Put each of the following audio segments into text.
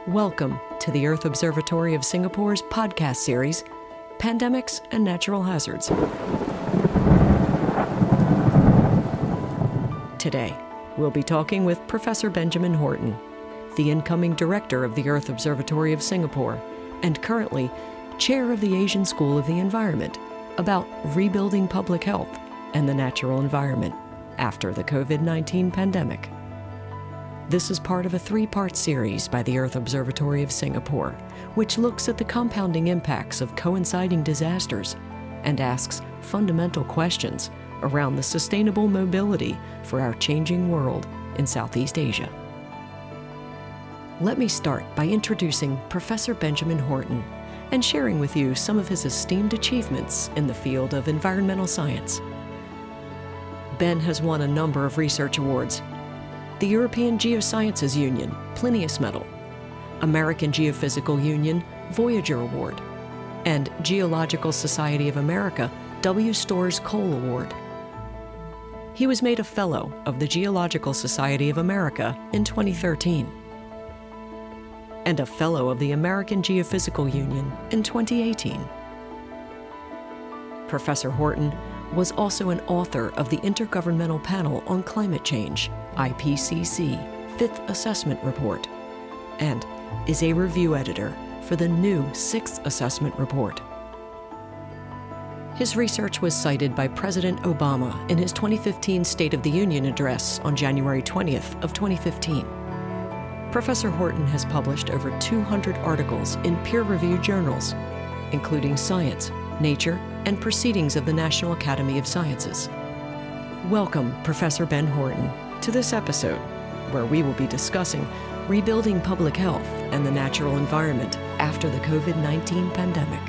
Welcome to the Earth Observatory of Singapore's podcast series, Pandemics and Natural Hazards. Today, we'll be talking with Professor Benjamin Horton, the incoming director of the Earth Observatory of Singapore and currently chair of the Asian School of the Environment, about rebuilding public health and the natural environment after the COVID-19 pandemic. This is part of a three-part series by the Earth Observatory of Singapore, which looks at the compounding impacts of coinciding disasters and asks fundamental questions around the sustainable mobility for our changing world in Southeast Asia. Let me start by introducing Professor Benjamin Horton and sharing with you some of his esteemed achievements in the field of environmental science. Ben has won a number of research awards: the European Geosciences Union Plinius Medal, American Geophysical Union Voyager Award, and Geological Society of America W. Storrs Cole Award. He was made a Fellow of the Geological Society of America in 2013 and a Fellow of the American Geophysical Union in 2018. Professor Horton was also an author of the Intergovernmental Panel on Climate Change, IPCC, Fifth Assessment Report, and is a review editor for the new Sixth Assessment Report. His research was cited by President Obama in his 2015 State of the Union address on January 20th of 2015. Professor Horton has published over 200 articles in peer-reviewed journals, including Science, Nature, and Proceedings of the National Academy of Sciences. Welcome, Professor Ben Horton, to this episode, where we will be discussing rebuilding public health and the natural environment after the COVID-19 pandemic.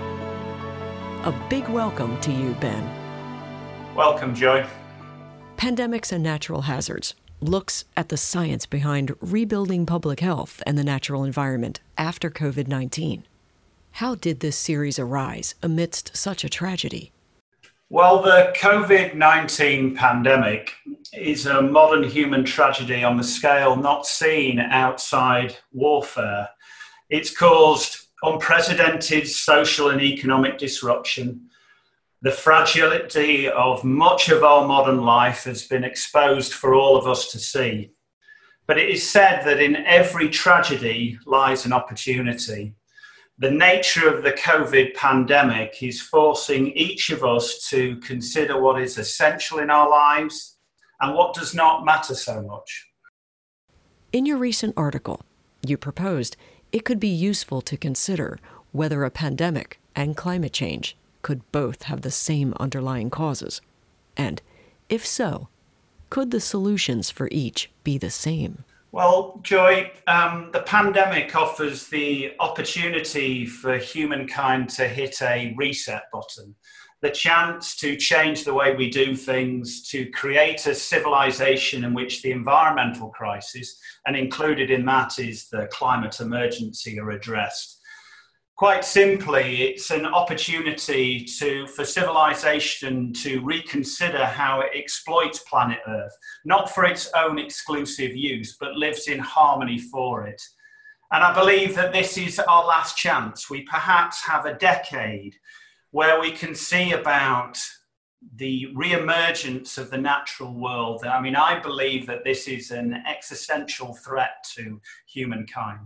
A big welcome to you, Ben. Welcome, Joy. Pandemics and Natural Hazards looks at the science behind rebuilding public health and the natural environment after COVID-19. How did this series arise amidst such a tragedy? Well, the COVID-19 pandemic is a modern human tragedy on the scale not seen outside warfare. It's caused unprecedented social and economic disruption. The fragility of much of our modern life has been exposed for all of us to see. But it is said that in every tragedy lies an opportunity. The nature of the COVID pandemic is forcing each of us to consider what is essential in our lives and what does not matter so much. In your recent article, you proposed it could be useful to consider whether a pandemic and climate change could both have the same underlying causes. And if so, could the solutions for each be the same? Well, Joy, the pandemic offers the opportunity for humankind to hit a reset button, the chance to change the way we do things, to create a civilization in which the environmental crisis, and included in that is the climate emergency, are addressed. Quite simply, it's an opportunity for civilization to reconsider how it exploits planet Earth, not for its own exclusive use, but lives in harmony for it. And I believe that this is our last chance. We perhaps have a decade where we can see about the re-emergence of the natural world. I mean, I believe that this is an existential threat to humankind.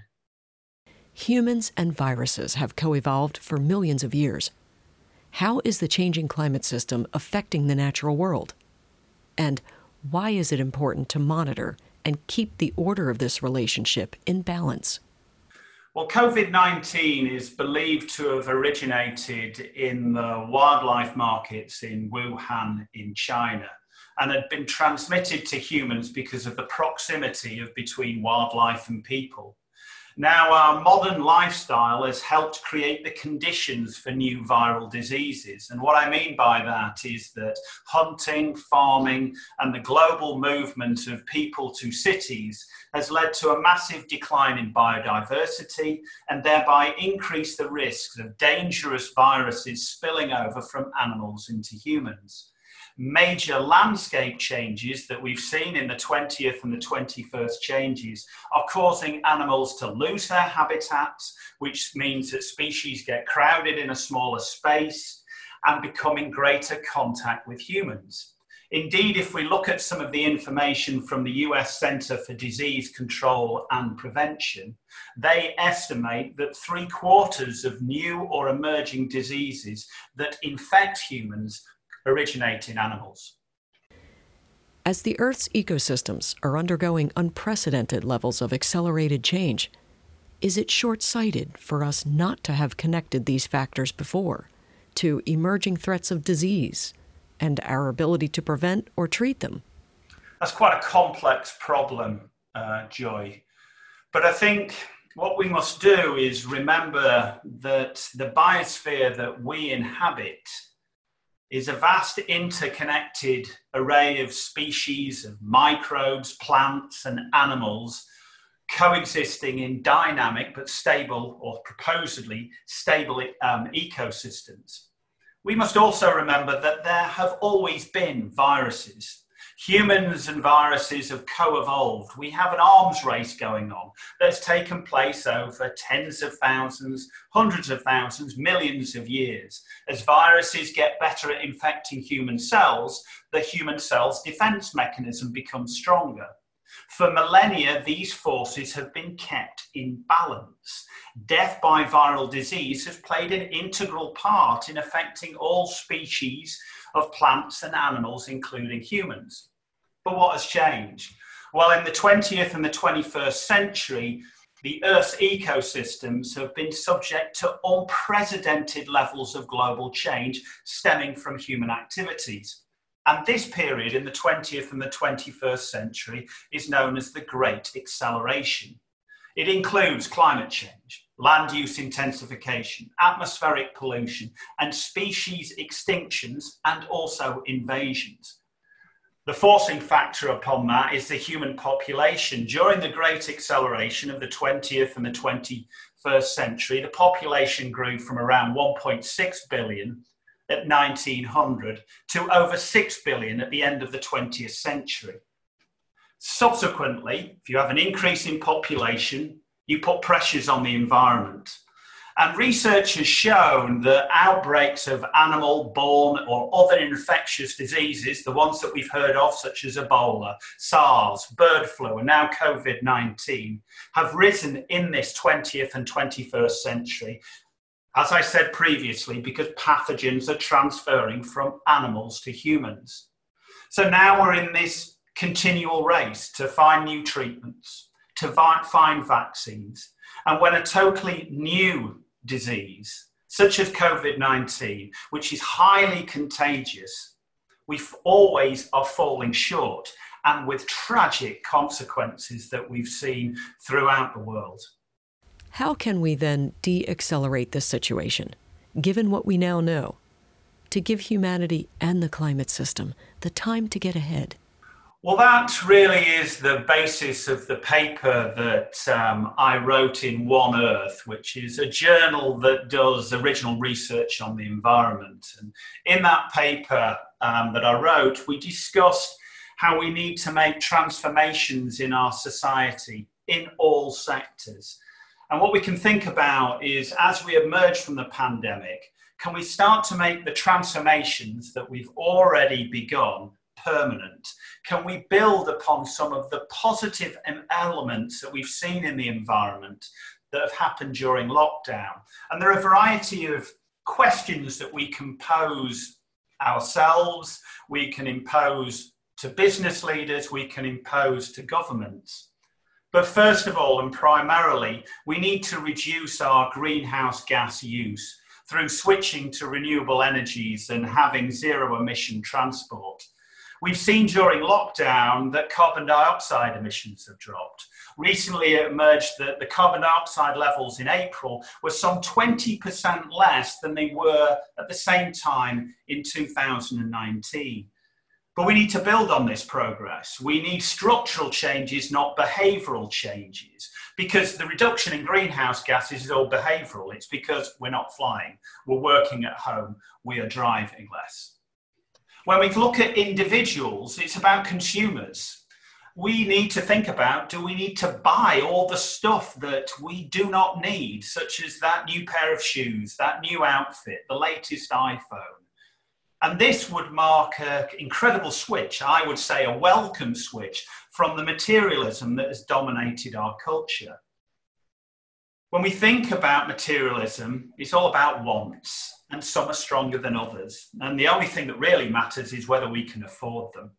Humans and viruses have co-evolved for millions of years. How is the changing climate system affecting the natural world? And why is it important to monitor and keep the order of this relationship in balance? Well, COVID-19 is believed to have originated in the wildlife markets in Wuhan in China and had been transmitted to humans because of the proximity between wildlife and people. Now, our modern lifestyle has helped create the conditions for new viral diseases. And what I mean by that is that hunting, farming, and the global movement of people to cities has led to a massive decline in biodiversity and thereby increased the risks of dangerous viruses spilling over from animals into humans. Major landscape changes that we've seen in the 20th and the 21st changes are causing animals to lose their habitats, which means that species get crowded in a smaller space and become in greater contact with humans. Indeed, if we look at some of the information from the US Centre for Disease Control and Prevention, they estimate that 3/4 of new or emerging diseases that infect humans originate in animals. As the Earth's ecosystems are undergoing unprecedented levels of accelerated change, is it short-sighted for us not to have connected these factors before to emerging threats of disease and our ability to prevent or treat them? That's quite a complex problem, Joy. But I think what we must do is remember that the biosphere that we inhabit is a vast interconnected array of species of microbes, plants, and animals coexisting in dynamic but stable, or proposedly stable, ecosystems. We must also remember that there have always been viruses. Humans and viruses have co-evolved. We have an arms race going on that's taken place over tens of thousands, hundreds of thousands, millions of years. As viruses get better at infecting human cells, the human cell's defense mechanism becomes stronger. For millennia, these forces have been kept in balance. Death by viral disease has played an integral part in affecting all species of plants and animals, including humans. But what has changed? Well, in the 20th and the 21st century, the Earth's ecosystems have been subject to unprecedented levels of global change stemming from human activities. And this period in the 20th and the 21st century is known as the Great Acceleration. It includes climate change, land use intensification, atmospheric pollution, and species extinctions and also invasions. The forcing factor upon that is the human population. During the Great Acceleration of the 20th and the 21st century, the population grew from around 1.6 billion at 1900 to over 6 billion at the end of the 20th century. Subsequently, if you have an increase in population, you put pressures on the environment. And research has shown that outbreaks of animal-borne or other infectious diseases, the ones that we've heard of, such as Ebola, SARS, bird flu, and now COVID-19, have risen in this 20th and 21st century, as I said previously, because pathogens are transferring from animals to humans. So now we're in this continual race to find new treatments, to find vaccines. And when a totally new disease, such as COVID-19, which is highly contagious, we always are falling short, and with tragic consequences that we've seen throughout the world. How can we then de-accelerate this situation, given what we now know, to give humanity and the climate system the time to get ahead? Well, that really is the basis of the paper that I wrote in One Earth, which is a journal that does original research on the environment. And in that paper that I wrote, we discussed how we need to make transformations in our society in all sectors. And what we can think about is, as we emerge from the pandemic, can we start to make the transformations that we've already begun permanent? Can we build upon some of the positive elements that we've seen in the environment that have happened during lockdown? And there are a variety of questions that we can pose ourselves, we can impose to business leaders, we can impose to governments. But first of all, and primarily, we need to reduce our greenhouse gas use through switching to renewable energies and having zero emission transport. We've seen during lockdown that carbon dioxide emissions have dropped. Recently, it emerged that the carbon dioxide levels in April were some 20% less than they were at the same time in 2019. But we need to build on this progress. We need structural changes, not behavioural changes, because the reduction in greenhouse gases is all behavioural. It's because we're not flying, we're working at home, we are driving less. When we look at individuals, it's about consumers. We need to think about, do we need to buy all the stuff that we do not need, such as that new pair of shoes, that new outfit, the latest iPhone? And this would mark an incredible switch, I would say a welcome switch, from the materialism that has dominated our culture. When we think about materialism, it's all about wants, and some are stronger than others. And the only thing that really matters is whether we can afford them.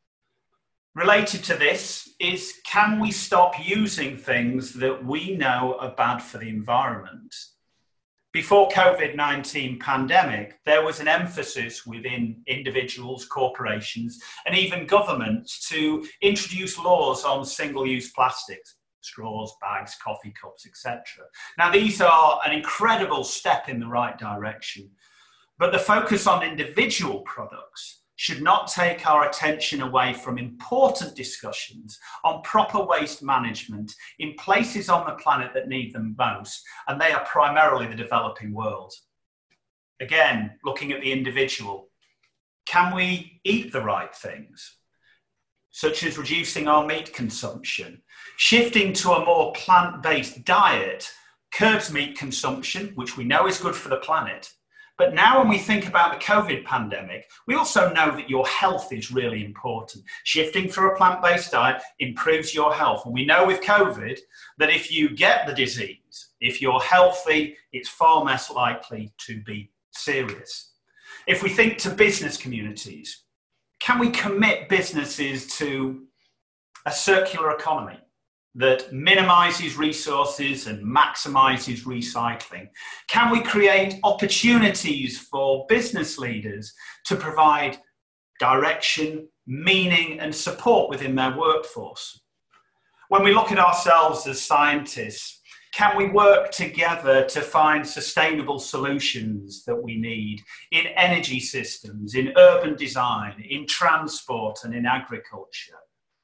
Related to this is, can we stop using things that we know are bad for the environment? Before COVID-19 pandemic, there was an emphasis within individuals, corporations, and even governments to introduce laws on single-use plastics, straws, bags, coffee cups, etc. Now, these are an incredible step in the right direction, but the focus on individual products should not take our attention away from important discussions on proper waste management in places on the planet that need them most, and they are primarily the developing world. Again, looking at the individual, can we eat the right things, such as reducing our meat consumption, shifting to a more plant-based diet, curbs meat consumption, which we know is good for the planet. But now when we think about the COVID pandemic, we also know that your health is really important. Shifting to a plant-based diet improves your health. And we know with COVID that if you get the disease, if you're healthy, it's far less likely to be serious. If we think to business communities, can we commit businesses to a circular economy that minimizes resources and maximizes recycling? Can we create opportunities for business leaders to provide direction, meaning, and support within their workforce? When we look at ourselves as scientists, can we work together to find sustainable solutions that we need in energy systems, in urban design, in transport, and in agriculture?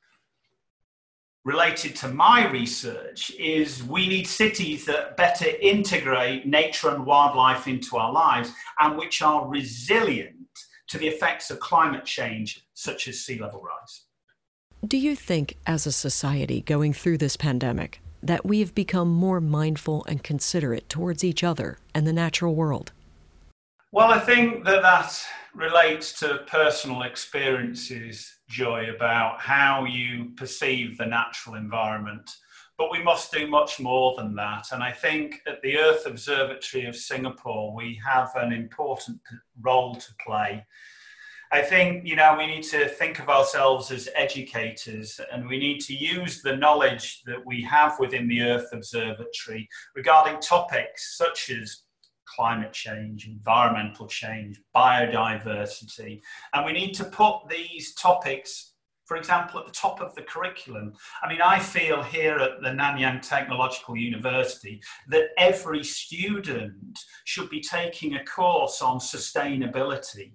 Related to my research is we need cities that better integrate nature and wildlife into our lives and which are resilient to the effects of climate change, such as sea level rise. Do you think, as a society going through this pandemic, that we have become more mindful and considerate towards each other and the natural world? Well, I think that relates to personal experiences, Joy, about how you perceive the natural environment. But we must do much more than that. And I think at the Earth Observatory of Singapore, we have an important role to play. I think, we need to think of ourselves as educators, and we need to use the knowledge that we have within the Earth Observatory regarding topics such as climate change, environmental change, biodiversity. And we need to put these topics, for example, at the top of the curriculum. I feel here at the Nanyang Technological University that every student should be taking a course on sustainability.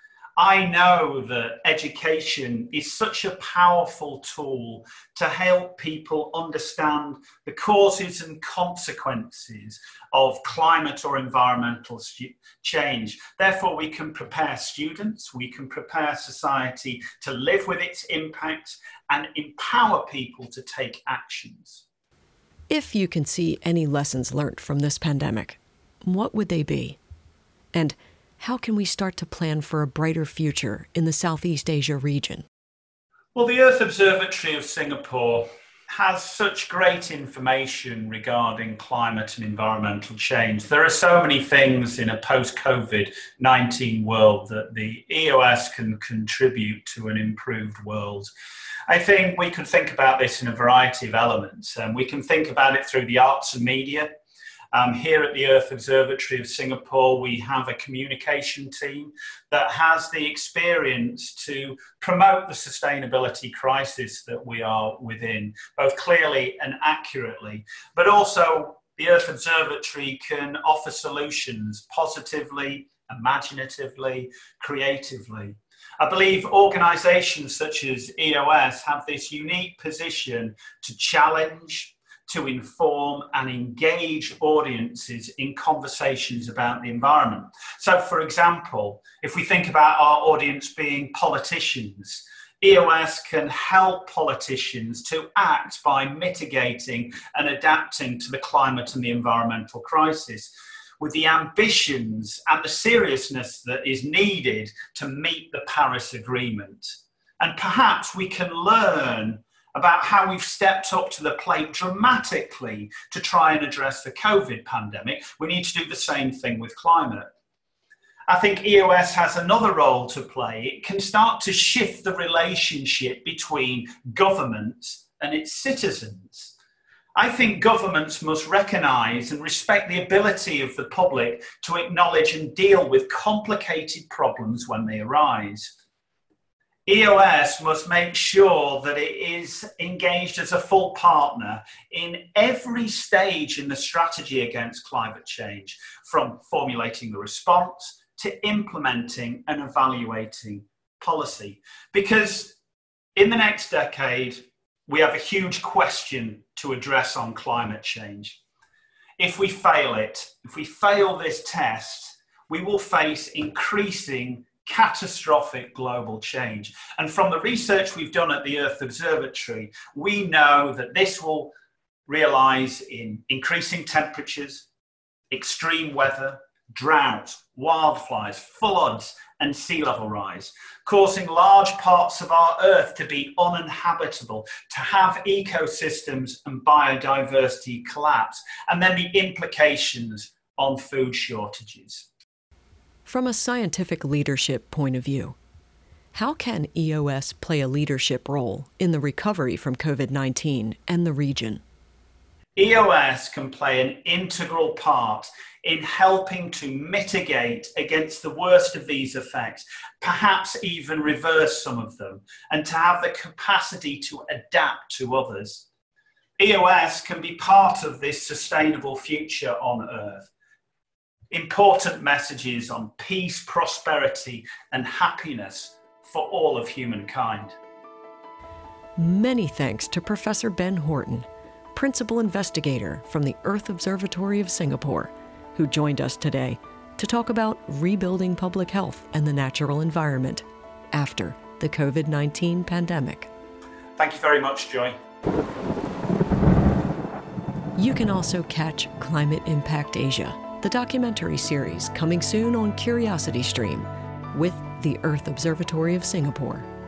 I know that education is such a powerful tool to help people understand the causes and consequences of climate or environmental change. Therefore, we can prepare students, we can prepare society to live with its impacts and empower people to take actions. If you can see any lessons learned from this pandemic, what would they be? And how can we start to plan for a brighter future in the Southeast Asia region? Well, the Earth Observatory of Singapore has such great information regarding climate and environmental change. There are so many things in a post-COVID-19 world that the EOS can contribute to an improved world. I think we could think about this in a variety of elements. We can think about it through the arts and media. Here at the Earth Observatory of Singapore, we have a communication team that has the experience to promote the sustainability crisis that we are within, both clearly and accurately. But also, the Earth Observatory can offer solutions positively, imaginatively, creatively. I believe organisations such as EOS have this unique position to challenge, to inform and engage audiences in conversations about the environment. So, for example, if we think about our audience being politicians, EOS can help politicians to act by mitigating and adapting to the climate and the environmental crisis with the ambitions and the seriousness that is needed to meet the Paris Agreement. And perhaps we can learn about how we've stepped up to the plate dramatically to try and address the COVID pandemic. We need to do the same thing with climate. I think EOS has another role to play. It can start to shift the relationship between government and its citizens. I think governments must recognise and respect the ability of the public to acknowledge and deal with complicated problems when they arise. EOS must make sure that it is engaged as a full partner in every stage in the strategy against climate change, from formulating the response to implementing and evaluating policy. Because in the next decade, we have a huge question to address on climate change. If we fail it, if we fail this test, we will face increasing catastrophic global change. And from the research we've done at the Earth Observatory, we know that this will realize in increasing temperatures, extreme weather, drought, wildfires, floods, and sea level rise, causing large parts of our Earth to be uninhabitable, to have ecosystems and biodiversity collapse, and then the implications on food shortages. From a scientific leadership point of view, how can EOS play a leadership role in the recovery from COVID-19 and the region? EOS can play an integral part in helping to mitigate against the worst of these effects, perhaps even reverse some of them, and to have the capacity to adapt to others. EOS can be part of this sustainable future on Earth. Important messages on peace, prosperity, and happiness for all of humankind. Many thanks to Professor Ben Horton, Principal Investigator from the Earth Observatory of Singapore, who joined us today to talk about rebuilding public health and the natural environment after the COVID-19 pandemic. Thank you very much, Joy. You can also catch Climate Impact Asia, the documentary series coming soon on Curiosity Stream with the Earth Observatory of Singapore.